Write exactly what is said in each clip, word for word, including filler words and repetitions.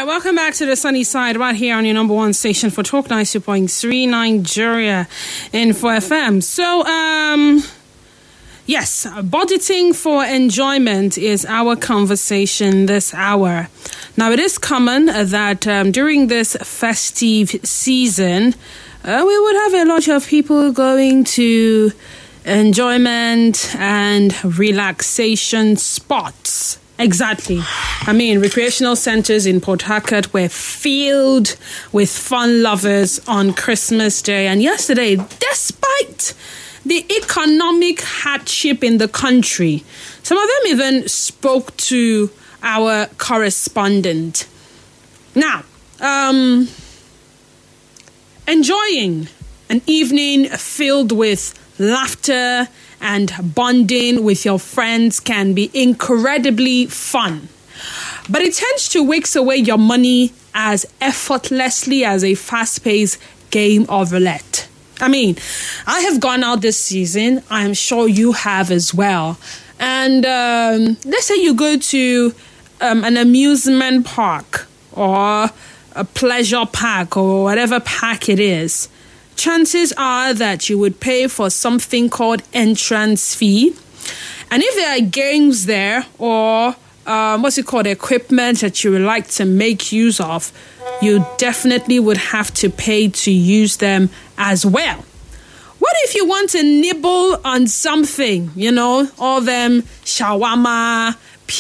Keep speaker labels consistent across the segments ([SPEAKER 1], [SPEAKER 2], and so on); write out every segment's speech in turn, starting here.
[SPEAKER 1] right, welcome back to the sunny side right here on your number one station for Talk ninety point three Nigeria Info F M. So, um, yes, budgeting for enjoyment is our conversation this hour. Now, it is common that um, during this festive season, uh, we would have a lot of people going to enjoyment and relaxation spots. Exactly. I mean, recreational centers in Port Harcourt were filled with fun lovers on Christmas Day. And yesterday, despite the economic hardship in the country, some of them even spoke to our correspondent. Now, um, enjoying an evening filled with laughter and bonding with your friends can be incredibly fun. But it tends to whisk away your money as effortlessly as a fast-paced game of roulette. I mean, I have gone out this season. I am sure you have as well. And um, let's say you go to um, an amusement park or a pleasure park or whatever park it is. Chances are that you would pay for something called entrance fee. And if there are games there or um, what's it called, equipment that you would like to make use of, you definitely would have to pay to use them as well. What if you want to nibble on something, you know, all them shawarma,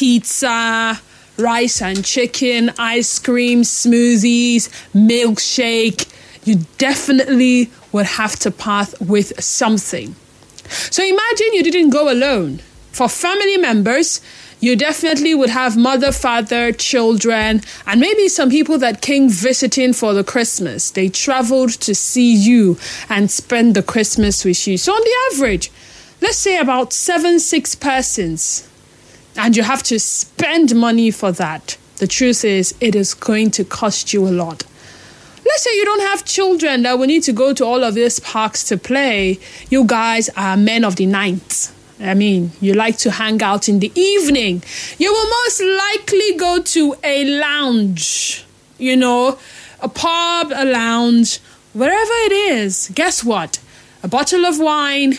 [SPEAKER 1] pizza, rice and chicken, ice cream, smoothies, milkshake? You definitely would have to part with something. So imagine you didn't go alone. For family members, you definitely would have mother, father, children, and maybe some people that came visiting for the Christmas. They traveled to see you and spend the Christmas with you. So on the average, let's say about seven, six persons, and you have to spend money for that. The truth is, it is going to cost you a lot. Let's say you don't have children that will need to go to all of these parks to play. You guys are men of the night. I mean, you like to hang out in the evening. You will most likely go to a lounge, you know, a pub, a lounge, wherever it is. Guess what? A bottle of wine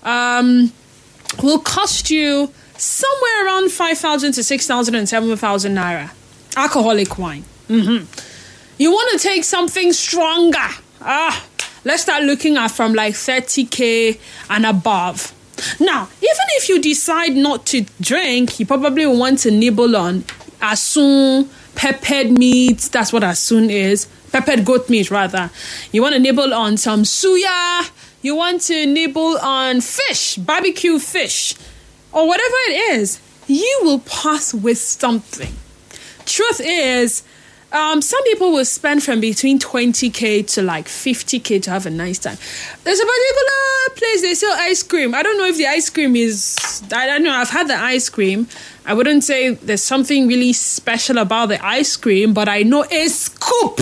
[SPEAKER 1] um, will cost you somewhere around five thousand to six thousand and seven thousand naira. Alcoholic wine. Mm-hmm. You want to take something stronger. Ah, let's start looking at from like thirty K and above. Now, even if you decide not to drink, you probably want to nibble on asun, peppered meat. That's what asun is. Peppered goat meat, rather. You want to nibble on some suya. You want to nibble on fish, barbecue fish, or whatever it is. You will pass with something. Truth is, Um, some people will spend from between twenty K to like fifty K to have a nice time. There's a particular place they sell ice cream. I don't know if the ice cream is... I don't know. I've had the ice cream. I wouldn't say there's something really special about the ice cream, but I know a scoop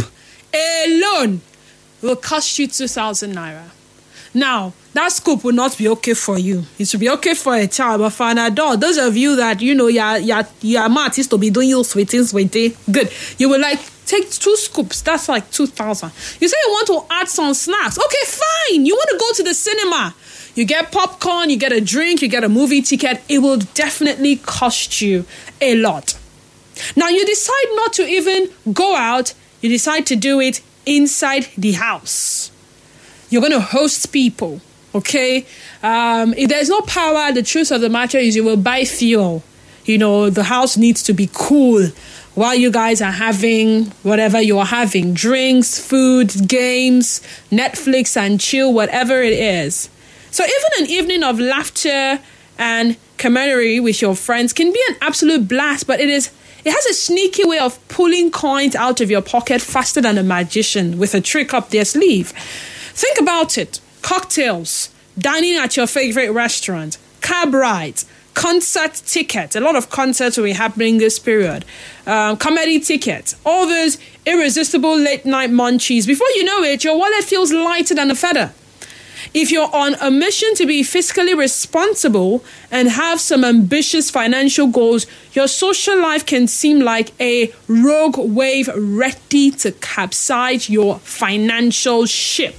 [SPEAKER 1] alone will cost you two thousand naira. Now, that scoop will not be okay for you. It should be okay for a child, but for an adult, those of you that, you know, you're, you're, you're artists to be doing your sweeting, sweeting, good. You will like, take two scoops. That's like two thousand. You say you want to add some snacks. Okay, fine. You want to go to the cinema. You get popcorn, you get a drink, you get a movie ticket. It will definitely cost you a lot. Now, you decide not to even go out. You decide to do it inside the house. You're going to host people, okay? Um, if there's no power, the truth of the matter is you will buy fuel. You know, the house needs to be cool while you guys are having whatever you're having. Drinks, food, games, Netflix and chill, whatever it is. So even an evening of laughter and camaraderie with your friends can be an absolute blast, but it is it has a sneaky way of pulling coins out of your pocket faster than a magician with a trick up their sleeve. Think about it. Cocktails, dining at your favorite restaurant, cab rides, concert tickets. A lot of concerts will be happening this period. Um, comedy tickets. All those irresistible late night munchies. Before you know it, your wallet feels lighter than a feather. If you're on a mission to be fiscally responsible and have some ambitious financial goals, your social life can seem like a rogue wave ready to capsize your financial ship.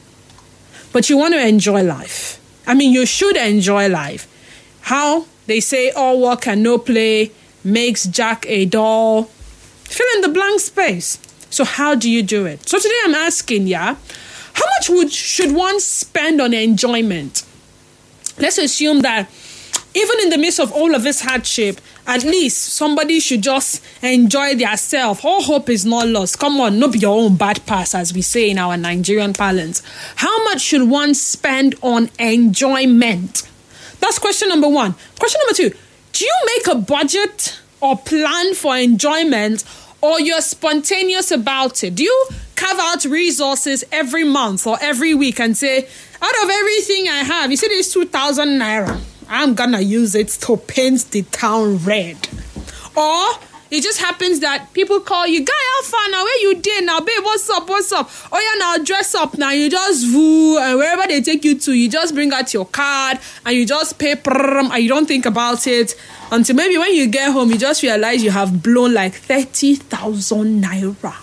[SPEAKER 1] But you want to enjoy life. I mean, you should enjoy life. How? They say all work and no play makes Jack a dull. Fill in the blank space. So how do you do it? So today I'm asking, yeah, how much would should one spend on enjoyment? Let's assume that even in the midst of all of this hardship, at least somebody should just enjoy theirself. All hope is not lost. Come on, not be your own bad pass, as we say in our Nigerian parlance. How much should one spend on enjoyment? That's question number one. Question number two, do you make a budget or plan for enjoyment, or you're spontaneous about it? Do you carve out resources every month or every week and say, out of everything I have, you see this two thousand naira, I'm gonna use it to paint the town red? Or it just happens that people call you, guy, how far now? Where you did now? Babe, what's up? What's up? Oh yeah, now dress up now. You just woo, and wherever they take you to, you just bring out your card and you just pay, and you don't think about it until maybe when you get home, you just realize you have blown like thirty thousand naira.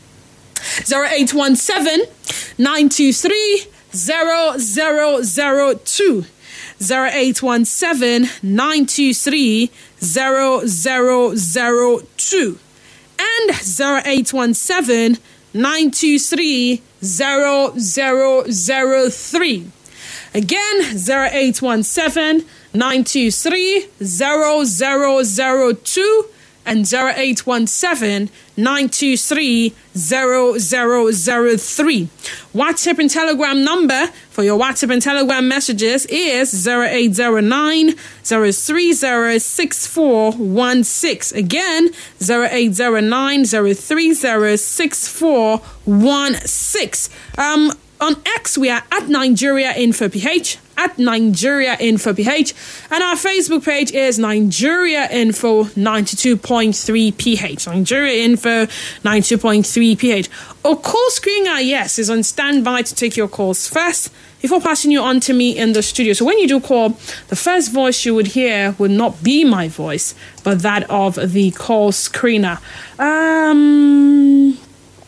[SPEAKER 1] zero eight one seven, nine two three, zero zero zero two. zero eight one seven, nine two three, zero zero zero two and zero eight one seven, nine two three, zero zero zero three. Again, zero eight one seven, nine two three, zero zero zero two and zero eight one seven, nine two three, zero zero zero three. WhatsApp and Telegram number for your WhatsApp and Telegram messages is zero eight zero nine, zero three zero, six four one six. Again, zero eight zero nine, zero three zero, six four one six. Um, on X, we are at Nigeria Info P H, at Nigeria Info P H, and our Facebook page is Nigeria Info ninety-two point three P H. Nigeria Info ninety-two point three P H. A call screener, yes, is on standby to take your calls first before passing you on to me in the studio. So when you do call, the first voice you would hear would not be my voice, but that of the call screener. Um...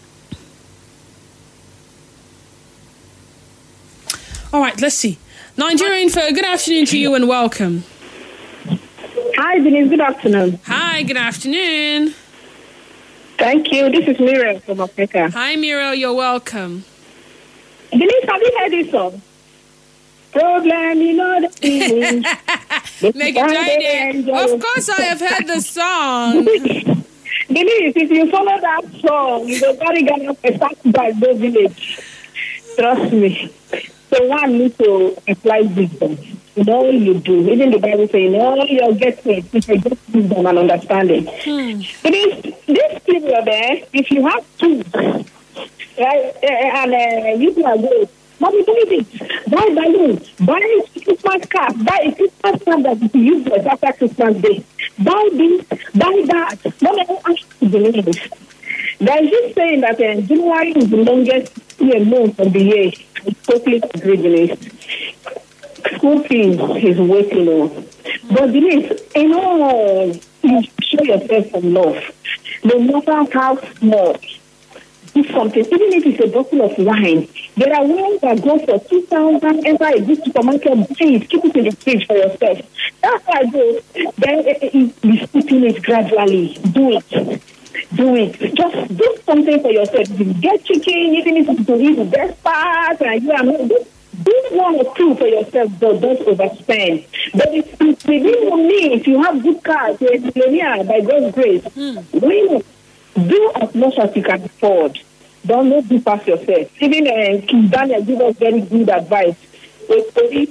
[SPEAKER 1] All right, let's see. Nigeria Info, good afternoon to you and welcome.
[SPEAKER 2] Hi, Denise. Good afternoon.
[SPEAKER 1] Hi, good afternoon.
[SPEAKER 2] Thank you. This is Miriam from Africa.
[SPEAKER 1] Hi, Miriam. You're welcome.
[SPEAKER 2] Denise, have you heard this song? Problem, you know the feeling.
[SPEAKER 1] Make it right. Of course, I have heard the song.
[SPEAKER 2] Denise, if you follow that song, you go very gonna start by the village. Trust me. So one needs to apply wisdom in all you do. Even the Bible says, in all your getting, if you get wisdom and understanding. Hmm. This, this period there, if you have tools, right, and uh, you can go, mommy, do it. Buy balloons, buy a Christmas card, buy a Christmas card that you use after Christmas Day. Buy this, buy that. Mommy, I ask you to believe it. There is this saying that uh, January is the longest year month of the year. I totally agree with it. School fees is waiting on. But Denise, you know, you show yourself some love. No matter how small, do something. Even if it's a bottle of wine, there are ones that go for two thousand. Enter a good supermarket, buy it, keep it in the fridge for yourself. That's why I go. Then you splitting it gradually. Do it. Do it. Just do something for yourself. You get chicken, even if it's to eat the best part, and you are not. Do, do one or two for yourself, but don't overspend. But if it's within me, if you have good cars, you're a millionaire by God's grace. Mm. Win. Do as much as you can afford. Don't not do past yourself. Even uh, King Daniel gave us very good advice. Nobody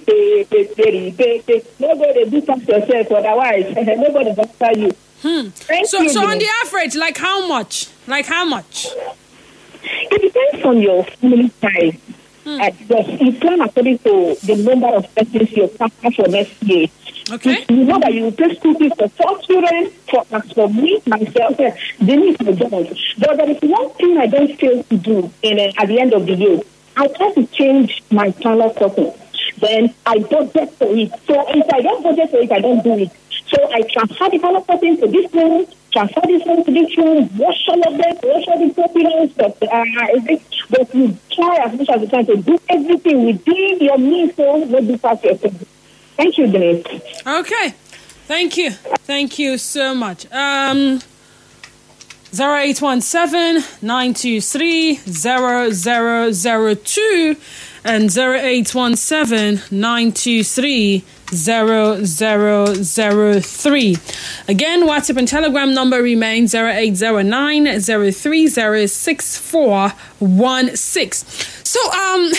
[SPEAKER 2] do past yourself, otherwise nobody will answer you.
[SPEAKER 1] Hmm. So, you, so on the average, like how much? Like how much?
[SPEAKER 2] It depends on your family size. Hmm. Uh, you plan according to the number of persons you plan for next year.
[SPEAKER 1] Okay.
[SPEAKER 2] You know that you will pay school fees for four children, for as for me, myself, they need my job. But there is one thing I don't fail to do in uh, at the end of the year. I try to change my channel curtain. Then I budget for it. So if I don't budget for it, I don't do it. So I transfer the channel curtain to this room, transfer this one to this room, wash all of them, wash all the pillows, but, uh, but you try as much as you can to do everything within your means, so not be past your thing. Thank you, Denise.
[SPEAKER 1] Okay. Thank you. Thank you so much. Um, zero eight one seven, nine two three, zero zero zero two and zero eight one seven, nine two three, zero zero zero three. Again, WhatsApp and Telegram number remains zero eight zero nine, zero three zero six four one six. So, um,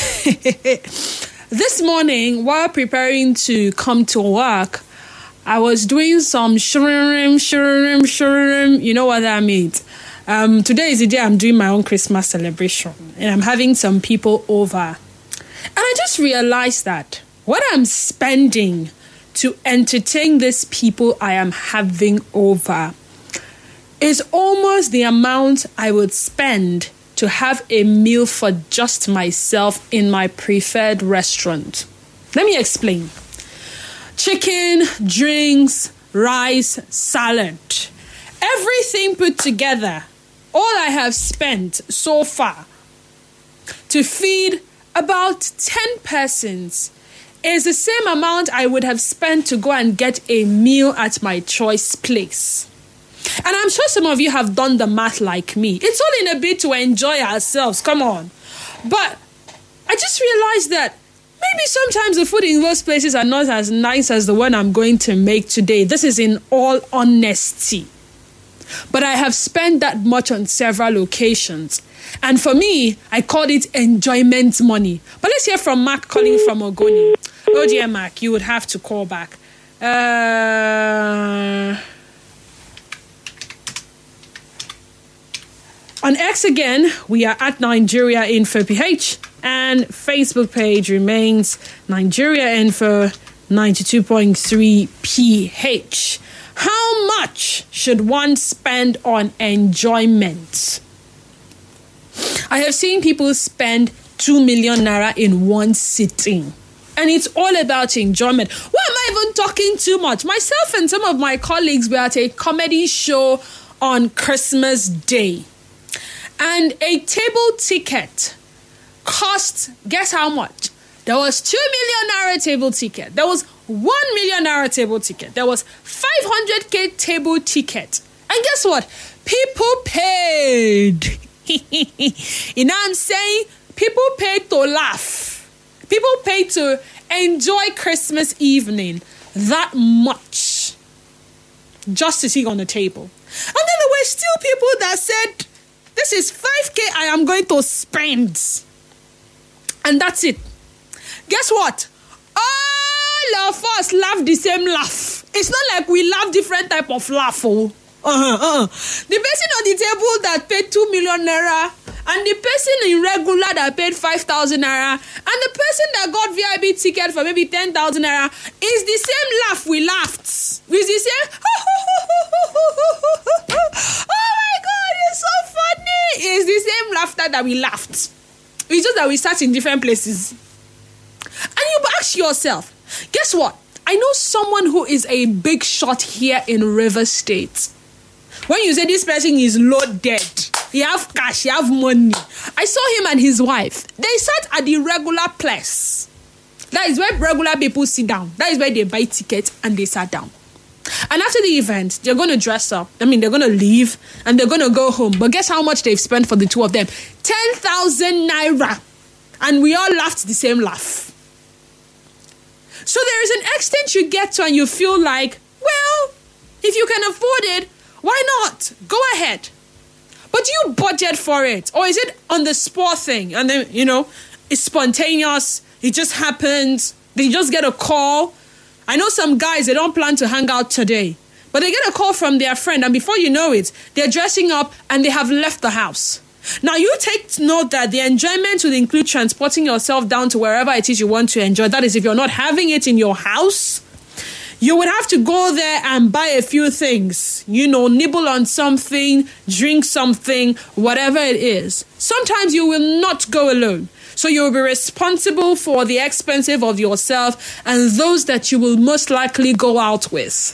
[SPEAKER 1] this morning, while preparing to come to work, I was doing some shurrim, shurrim, shurrim. You know what that means. Um, today is the day I'm doing my own Christmas celebration, and I'm having some people over. And I just realized that what I'm spending to entertain these people I am having over is almost the amount I would spend to have a meal for just myself in my preferred restaurant. Let me explain. Chicken, drinks, rice, salad. Everything put together, all I have spent so far to feed about ten persons is the same amount I would have spent to go and get a meal at my choice place. And I'm sure some of you have done the math like me. It's all in a bit to enjoy ourselves, come on. But I just realized that maybe sometimes the food in those places are not as nice as the one I'm going to make today. This is in all honesty. But I have spent that much on several occasions. And for me, I called it enjoyment money. But let's hear from Mark calling from Ogoni. Oh dear, Mark, you would have to call back. Uh... On X again, we are at Nigeria Info P H, and Facebook page remains Nigeria Info ninety-two point three P H. How much should one spend on enjoyment? I have seen people spend two million naira in one sitting. And it's all about enjoyment. Why am I even talking too much? Myself and some of my colleagues were at a comedy show on Christmas Day. And a table ticket cost, guess how much? There was two million naira table ticket. There was one million naira table ticket. There was five hundred K table ticket. And guess what? People paid. You know what I'm saying? People paid to laugh. People paid to enjoy Christmas evening that much just to see on the table. And then there were still people that said, this is five K I am going to spend. And that's it. Guess what? All of us laugh the same laugh. It's not like we laugh different type of laugh. Oh. Uh-huh, uh-huh. The person on the table that paid two million naira and the person in regular that paid five thousand naira and the person that got V I P ticket for maybe ten thousand naira is the same laugh we laughed. It's the same. Oh my God, it's so funny. It's the same laughter that we laughed. It's just that we sat in different places. And you ask yourself, guess what? I know someone who is a big shot here in River State. When you say this person is loaded, he have cash, he have money. I saw him and his wife. They sat at the regular place. That is where regular people sit down. That is where they buy tickets and they sat down. And after the event, they're going to dress up. I mean, they're going to leave and they're going to go home. But guess how much they've spent for the two of them? ten thousand naira. And we all laughed the same laugh. So there is an extent you get to and you feel like, well, if you can afford it, why not? Go ahead. But do you budget for it? Or is it on the spot thing? And then, you know, it's spontaneous. It just happens. They just get a call. I know some guys, they don't plan to hang out today. But they get a call from their friend. And before you know it, they're dressing up and they have left the house. Now, you take note that the enjoyment will include transporting yourself down to wherever it is you want to enjoy. That is, if you're not having it in your house, you would have to go there and buy a few things. You know, nibble on something, drink something, whatever it is. Sometimes you will not go alone. So you'll be responsible for the expenses of yourself and those that you will most likely go out with.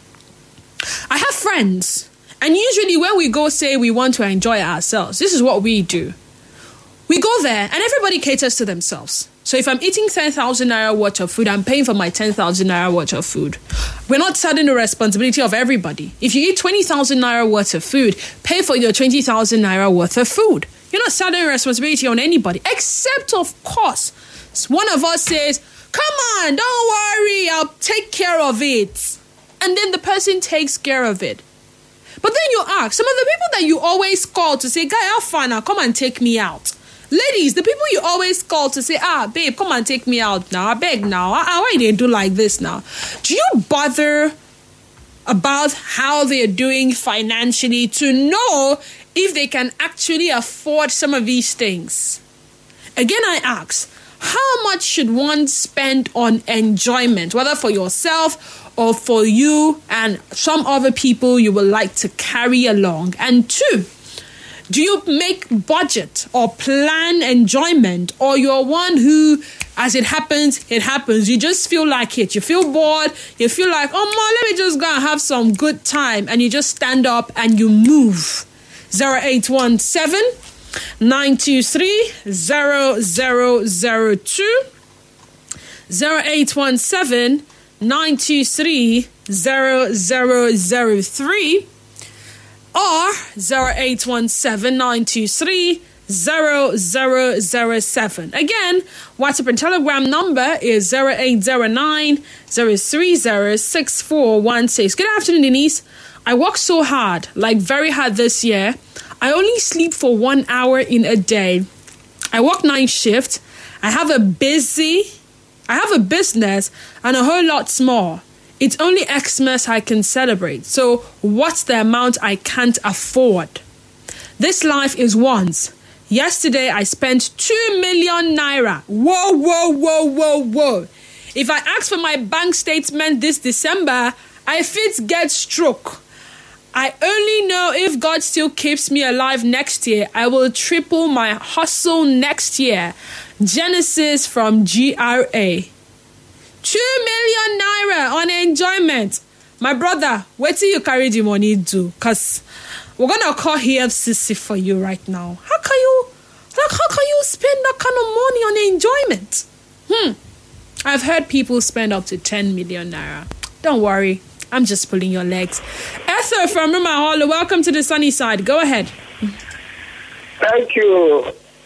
[SPEAKER 1] I have friends, and usually when we go say we want to enjoy ourselves, this is what we do. We go there and everybody caters to themselves. So if I'm eating ten thousand naira worth of food, I'm paying for my ten thousand naira worth of food. We're not setting the responsibility of everybody. If you eat twenty thousand naira worth of food, pay for your twenty thousand naira worth of food. You're not setting responsibility on anybody, except, of course, one of us says, come on, don't worry, I'll take care of it. And then the person takes care of it. But then you ask, some of the people that you always call to say, guy, how far now? Come and take me out. Ladies, the people you always call to say, ah, babe, come and take me out now. I beg now. Ah, why they do like this now? Do you bother about how they're doing financially to know if they can actually afford some of these things? Again, I ask, how much should one spend on enjoyment, whether for yourself or for you and some other people you would like to carry along? And two, do you make budget or plan enjoyment, or you're one who, as it happens, it happens? You just feel like it. You feel bored. You feel like, oh, man, let me just go and have some good time. And you just stand up and you move. zero eight one seven, nine two three, zero zero zero two. zero eight one seven, nine two three, zero zero zero three. Or zero eight one seven, nine two three, zero zero zero seven. Again, WhatsApp and Telegram number is zero eight zero nine, zero three zero, six four one six. Good afternoon, Denise. I work so hard, like very hard this year. I only sleep for one hour in a day. I work night shift. I have a busy, I have a business and a whole lot more. It's only Xmas I can celebrate. So what's the amount I can't afford? This life is once. Yesterday I spent two million naira. Whoa, whoa, whoa, whoa, whoa. If I ask for my bank statement this December, I fit get stroke. I only know if God still keeps me alive next year, I will triple my hustle next year. Genesis from G R A. Two million naira on enjoyment. My brother, wait till you carry the money do, because we're gonna call E F C C for you right now. How can you like how can you spend that kind of money on enjoyment? Hmm. I've heard people spend up to ten million naira. Don't worry, I'm just pulling your legs. Esther from Ruma Hall, welcome to the sunny side. Go ahead.
[SPEAKER 3] Thank you.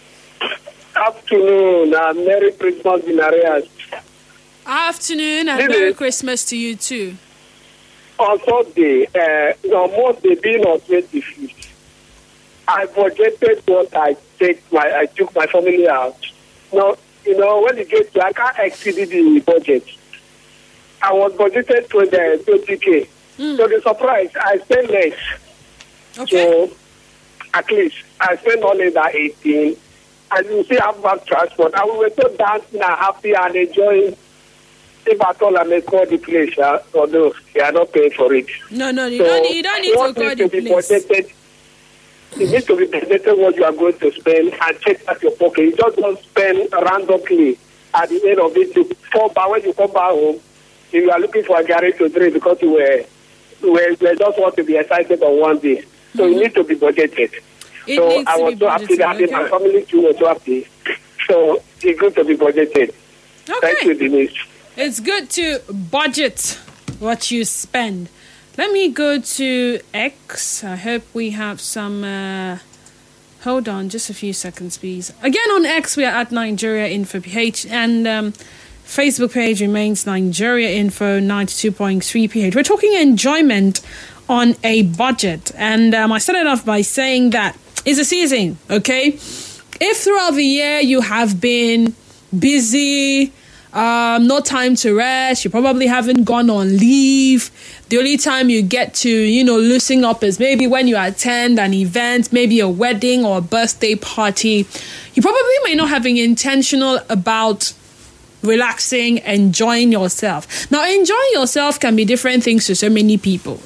[SPEAKER 3] Afternoon, uh, Merry Christmas in arrears.
[SPEAKER 1] Afternoon and Merry Christmas to you too.
[SPEAKER 3] On Sunday, uh, on Monday being on twenty-fifth, I budgeted what I take my I took my family out. Now, you know, when you get to, I can't exceed the budget. I was budgeted twenty k. Mm. So the surprise, I spent less.
[SPEAKER 1] Okay.
[SPEAKER 3] So at least I spent only that eighteen. And you see, I have back transport. And we were so dancing and happy and enjoying. If at all I may call the place, uh, although they are not paying for it.
[SPEAKER 1] No, no, you
[SPEAKER 3] so
[SPEAKER 1] don't, you don't need to call the place.
[SPEAKER 3] Budgeted, it needs to be budgeted what you are going to spend and check out your pocket. You just don't spend randomly at the end of it. You fall back when you come back home. You are looking for a garage to drink because you were, you were, you just want to be excited on one day. So mm-hmm. you need to be budgeted.
[SPEAKER 1] It
[SPEAKER 3] so I was so happy that okay. my family too was so happy. So it's good to be budgeted.
[SPEAKER 1] Okay.
[SPEAKER 3] Thank you, Denise.
[SPEAKER 1] It's good to budget what you spend. Let me go to X. I hope we have some... Uh, hold on, just a few seconds, please. Again, on X, we are at Nigeria Info P H. And um, Facebook page remains Nigeria Info ninety-two point three P H. We're talking enjoyment on a budget. And um, I started off by saying that it's a season, okay? If throughout the year you have been busy... Um, no time to rest. You probably haven't gone on leave. The only time you get to, you know, loosen up is maybe when you attend an event, maybe a wedding or a birthday party. You probably may not have been intentional about relaxing, enjoying yourself. Now, enjoying yourself can be different things to so many people.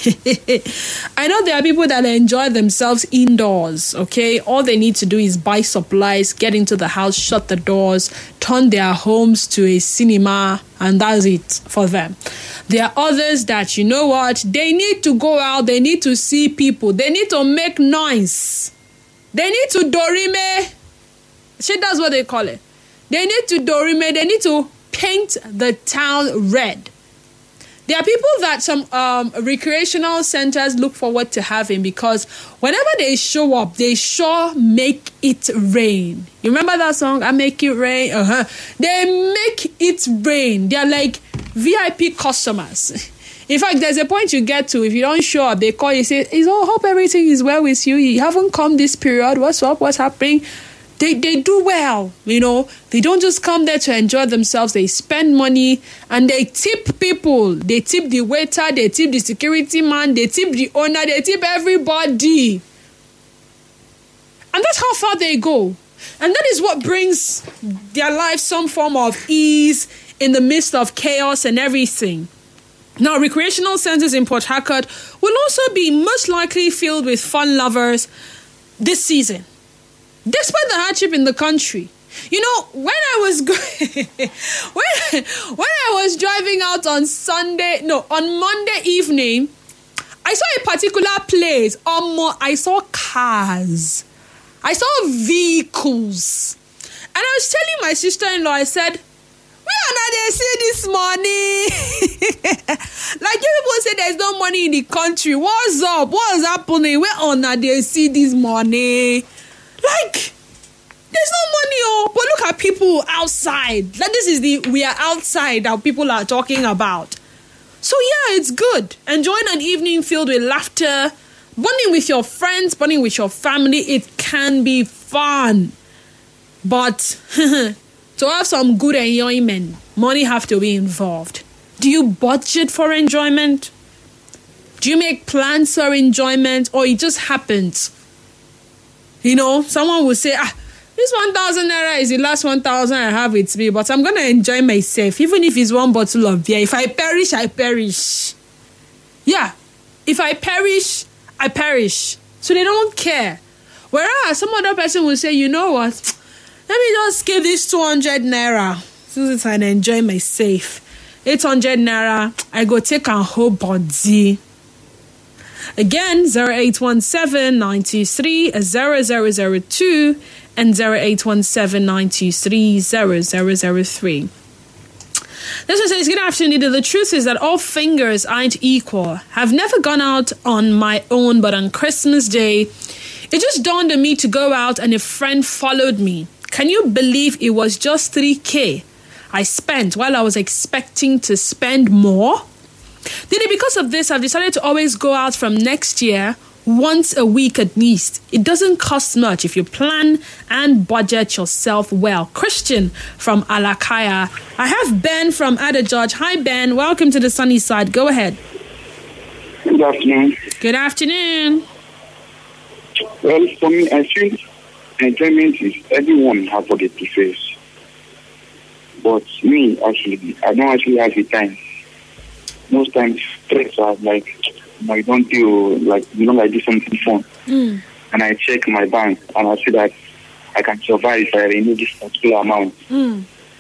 [SPEAKER 1] I know there are people that enjoy themselves indoors, okay? All they need to do is buy supplies, get into the house, shut the doors, turn their homes to a cinema, and that's it for them. There are others that, you know what, they need to go out, they need to see people, they need to make noise. They need to dorime. Shit, that's what they call it. They need to dorime, they need to paint the town red. There are people that some um, recreational centers look forward to having because whenever they show up, they sure make it rain. You remember that song, I Make It Rain? Uh-huh. They make it rain. They're like V I P customers. In fact, there's a point you get to, if you don't show up, they call you, say, oh, hope everything is well with you. You haven't come this period. What's up? What's happening? They they do well, you know. They don't just come there to enjoy themselves. They spend money and they tip people. They tip the waiter, they tip the security man, they tip the owner, they tip everybody. And that's how far they go. And that is what brings their life some form of ease in the midst of chaos and everything. Now, recreational centers in Port Harcourt will also be most likely filled with fun lovers this season. Despite the hardship in the country, you know, when I was going, when when I was driving out on Sunday, no, on Monday evening, I saw a particular place. Um, I saw cars, I saw vehicles, and I was telling my sister-in-law, I said, "Where are they see this money?" Like you people say, there's no money in the country. What's up? What's happening? Where on they see this money? Like, there's no money, oh, but look at people outside. Like, this is the we are outside that people are talking about. So yeah, it's good. Enjoying an evening filled with laughter, bonding with your friends, bonding with your family. It can be fun, but to have some good enjoyment, money have to be involved. Do you budget for enjoyment? Do you make plans for enjoyment, or it just happens? You know, someone will say, ah, this one thousand naira is the last one thousand I have with me, but I'm going to enjoy myself, even if it's one bottle of beer. If I perish, I perish. Yeah, if I perish, I perish. So they don't care. Whereas some other person will say, you know what, let me just give this two hundred naira so that I can enjoy myself. eight hundred naira, I go take a whole body. Again, zero eight one seven, nine two three, zero zero zero two and zero eight one seven, nine two three, zero zero zero three. This one says, good afternoon. The truth is that all fingers aren't equal. I've never gone out on my own, but on Christmas Day, it just dawned on me to go out and a friend followed me. Can you believe it was just three K I spent while I was expecting to spend more? Then because of this, I've decided to always go out from next year once a week at least. It doesn't cost much if you plan and budget yourself well. Christian from Alakaya. I have Ben from Adajudge. Hi, Ben. Welcome to the sunny side. Go ahead.
[SPEAKER 4] Good afternoon.
[SPEAKER 1] Good afternoon.
[SPEAKER 4] Well, for me, I feel enjoyment is everyone has what they prefer. But me, actually, I don't actually have the time. Most times, stress are like, I don't do, like, you know, I do something fun. Mm. And I check my bank and I see that I can survive if I remove this particular amount. Mm.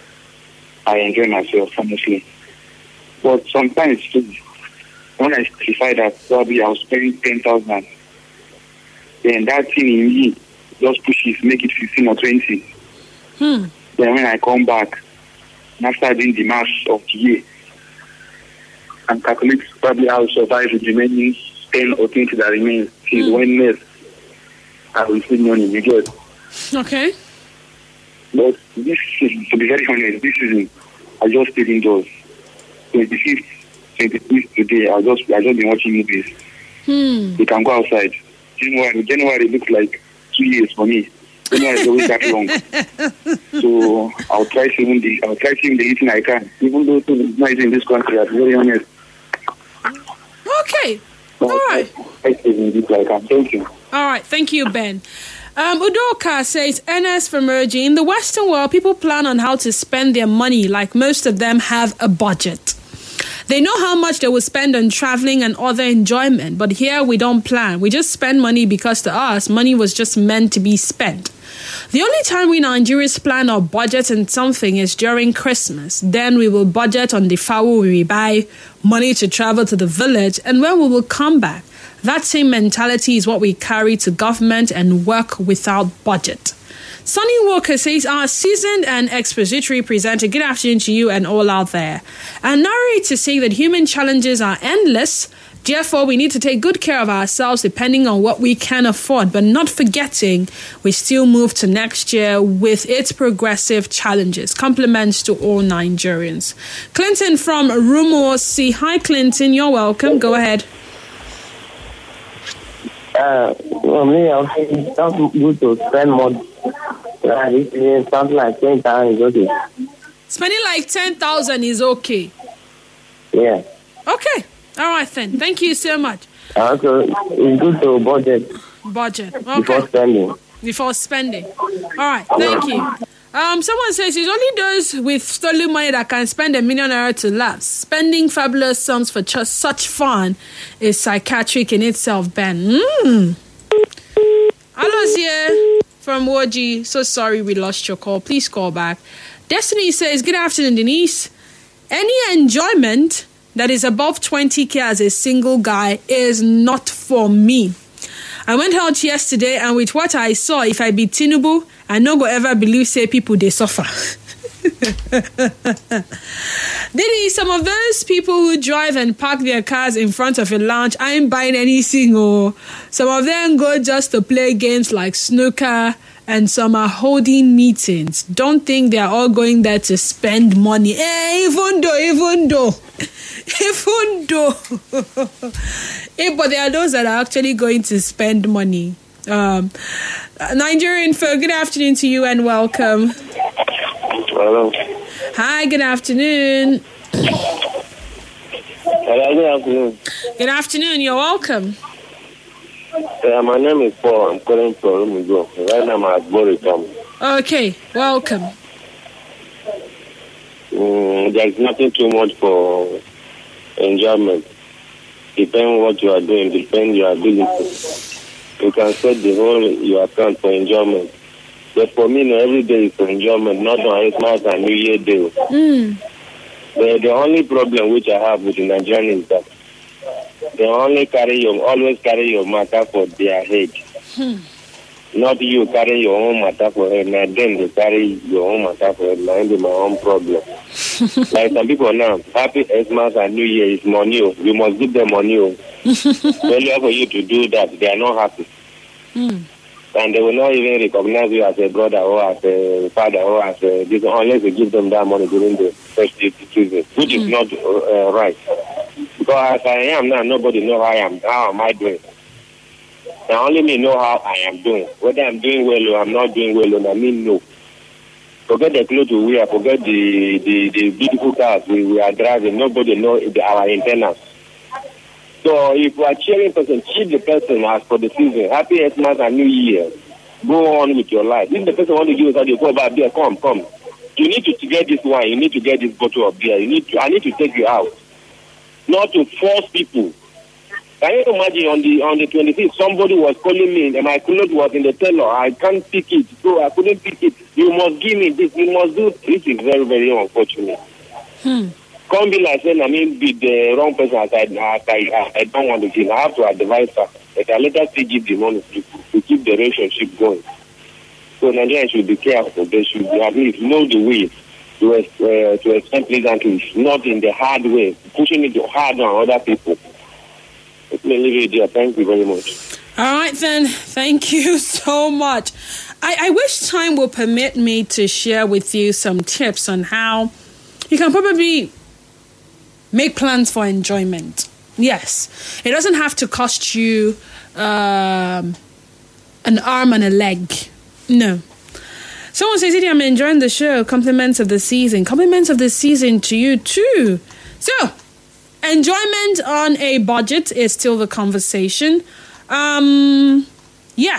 [SPEAKER 4] I enjoy myself, honestly. But sometimes, when I specify that probably I was spending ten thousand, then that thing in me just pushes, make it fifteen or twenty. Mm. Then when I come back, and after doing the math of the year, and calculate probably how to survive the remaining ten or twenty that remains till mm. when next I will see money, you get.
[SPEAKER 1] Okay.
[SPEAKER 4] But this season, to be very honest, this season I just stayed indoors. twenty-fifth, twenty-sixth today, I just I just been watching movies. Hmm. You can go outside. January, January looks like two years for me. January is always that long. So I'll try saving the I'll try saving the eating I can. Even though it's not easy in this country, I'm very honest.
[SPEAKER 1] Okay. All right.
[SPEAKER 4] I save the I can. Thank you.
[SPEAKER 1] All right. Thank you, Ben. Um, Udoka says, Ernest from Mergy, in the Western world, people plan on how to spend their money, like most of them have a budget. They know how much they will spend on traveling and other enjoyment, but here we don't plan. We just spend money because to us, money was just meant to be spent. The only time we Nigerians plan or budget on something is during Christmas. Then we will budget on the fowl we buy, money to travel to the village, and when we will come back. That same mentality is what we carry to government and work without budget. Sonny Walker says, our seasoned and expository presenter, good afternoon to you and all out there. And narrate to say that human challenges are endless. Therefore, we need to take good care of ourselves depending on what we can afford, but not forgetting we still move to next year with its progressive challenges. Compliments to all Nigerians. Clinton from Rumo C. Hi, Clinton. You're welcome. Go ahead.
[SPEAKER 5] Uh, for me, I think it's not good to spend more. Uh, this is something like ten thousand is okay.
[SPEAKER 1] Spending like ten thousand is okay.
[SPEAKER 5] Yeah.
[SPEAKER 1] Okay. All right, then. Thank you so much.
[SPEAKER 5] Also, it's good to budget.
[SPEAKER 1] Budget. Okay.
[SPEAKER 5] Before spending.
[SPEAKER 1] Before spending. All right. Thank you. Um, someone says it's only those with stolen money that can spend a million naira to lapse. Spending fabulous sums for just such fun is psychiatric in itself, Ben. Mm. Alo's here from Woji. So sorry we lost your call. Please call back. Destiny says, good afternoon, Denise. Any enjoyment that is above twenty K as a single guy is not for me. I went out yesterday and with what I saw, if I be Tinubu, I no go ever believe say people they suffer. Diddy, some of those people who drive and park their cars in front of a lounge, I ain't buying anything. Or some of them go just to play games like snooker, and some are holding meetings. Don't think they are all going there to spend money. Eh, even though, even though, even though. eh, but there are those that are actually going to spend money. Um, Nigerian folk, good afternoon to you and welcome.
[SPEAKER 5] Hello.
[SPEAKER 1] Hi, good afternoon.
[SPEAKER 5] Hello, good afternoon.
[SPEAKER 1] Good afternoon, you're welcome.
[SPEAKER 5] Yeah, my name is Paul. I'm calling from Rumigo. Right now I'm at Boritom.
[SPEAKER 1] Okay, welcome.
[SPEAKER 5] Mm, there's nothing too much for enjoyment. Depends what you are doing, depends your ability. You can set the whole your account for enjoyment. But for me, no, every day is for enjoyment, not on Christmas and New Year Day.
[SPEAKER 1] Mm.
[SPEAKER 5] The, the only problem which I have with the Nigerians is that they only carry your, always carry your matter for their head.
[SPEAKER 1] Hmm.
[SPEAKER 5] Not you carry your own matter for head. Now then they carry your own matter for head. Now it's my own problem. Like some people now, happy Christmas and New Year is money. You must give them money. Failure for you to do that, they are not happy.
[SPEAKER 1] Hmm.
[SPEAKER 5] And they will not even recognize you as a brother or as a father or as a this unless you give them that money during the festive season, which is not uh, right. Because as I am now, nobody know how I am. How am I doing? Now only me know how I am doing. Whether I'm doing well or I'm not doing well, or I mean no. Forget the clothes we wear. Forget the the, the beautiful cars we, we are driving. Nobody know the, our internals. So if you are cheering person, cheer the person as for the season. Happy Christmas and New Year. Go on with your life. If the person want to give us a go about beer, come, come. You need to get this wine. You need to get this bottle of beer. You need to. I need to take you out. Not to force people. Can you imagine on the on the twenty-fifth, somebody was calling me and my clothes was in the tailor. I can't pick it, so I couldn't pick it. You must give me this. You must do this. Is very very unfortunate.
[SPEAKER 1] Hmm.
[SPEAKER 5] Can't be like saying I mean be the wrong person as I as I, I don't want to give. I have to advise her. But I let her still give the money to, to keep the relationship going. So Nigerians should be careful. They should at least know the way to uh, to expect pleasantly, not in the hard way, pushing it hard on other people. Let me leave it there. Thank you very much.
[SPEAKER 1] All right, then. Thank you so much. I, I wish time will permit me to share with you some tips on how you can probably make plans for enjoyment. Yes, it doesn't have to cost you um, an arm and a leg. No. Someone says, I'm enjoying the show. Compliments of the season. Compliments of the season to you too. So, enjoyment on a budget is still the conversation. Um, yeah.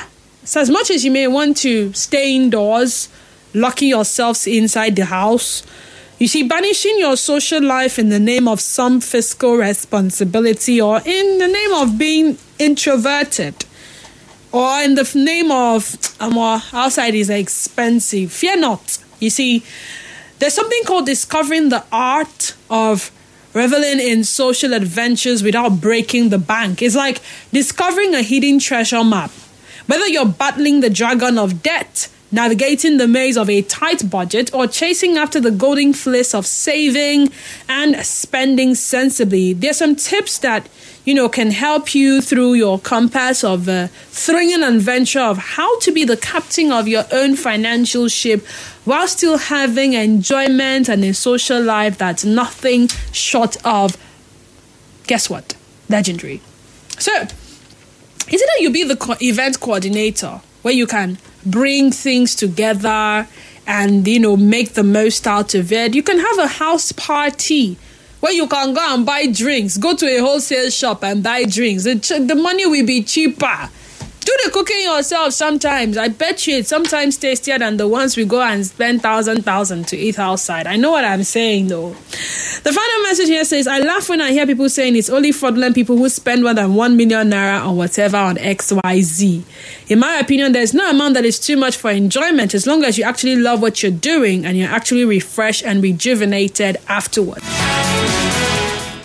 [SPEAKER 1] So as much as you may want to stay indoors, locking yourselves inside the house, you see, banishing your social life in the name of some fiscal responsibility or in the name of being introverted or in the name of um, outside is expensive. Fear not. You see, there's something called discovering the art of reveling in social adventures without breaking the bank. It's like discovering a hidden treasure map. Whether you're battling the dragon of debt, navigating the maze of a tight budget, or chasing after the golden fleece of saving and spending sensibly, there's some tips that, you know, can help you through your compass of a thrilling adventure of how to be the captain of your own financial ship while still having enjoyment and a social life that's nothing short of, guess what, legendary. So, is it that you be the co- event coordinator where you can bring things together and, you know, make the most out of it? You can have a house party where you can go and buy drinks. Go to a wholesale shop and buy drinks. The, ch- the money will be cheaper. Do the cooking yourself sometimes. I bet you it's sometimes tastier than the ones we go and spend thousand, thousand to eat outside. I know what I'm saying, though. The final message here says, I laugh when I hear people saying it's only fraudulent people who spend more than one million naira or whatever on X Y Z. In my opinion, there's no amount that is too much for enjoyment as long as you actually love what you're doing and you're actually refreshed and rejuvenated afterwards.